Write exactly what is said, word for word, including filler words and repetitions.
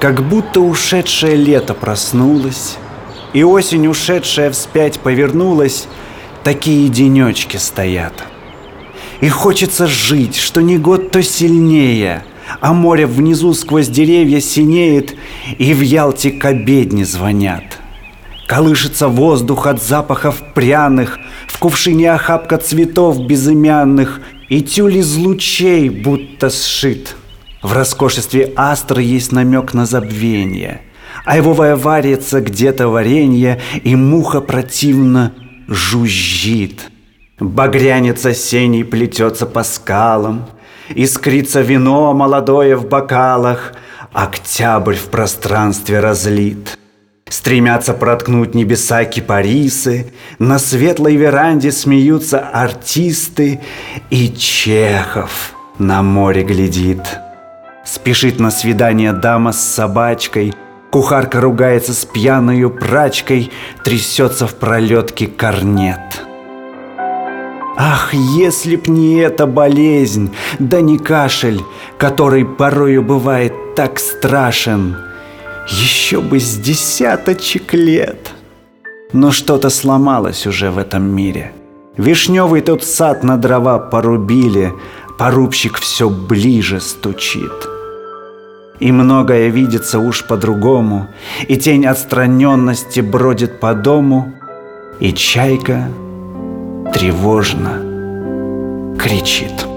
Как будто ушедшее лето проснулось, и осень, ушедшая вспять, повернулась. Такие денечки стоят. И хочется жить, что ни год, то сильнее, а море внизу сквозь деревья синеет, и в Ялте к обедне звонят. Колышется воздух от запахов пряных, в кувшине охапка цветов безымянных, и тюль из лучей будто сшит. В роскошестве астры есть намек на забвение, айвовая варится где-то варенье, и муха противно жужжит. Багрянец осенний плетется по скалам, искрится вино молодое в бокалах, октябрь в пространстве разлит. Стремятся проткнуть небеса кипарисы, на светлой веранде смеются артисты, и Чехов на море глядит. Спешит на свидание дама с собачкой, кухарка ругается с пьяною прачкой, трясется в пролетке корнет. Ах, если б не эта болезнь, да не кашель, который порою бывает так страшен, еще бы с десяточек лет. Но что-то сломалось уже в этом мире. Вишневый тот сад на дрова порубили, порубщик все ближе стучит. И многое видится уж по-другому, и тень отстраненности бродит по дому, и чайка тревожно кричит.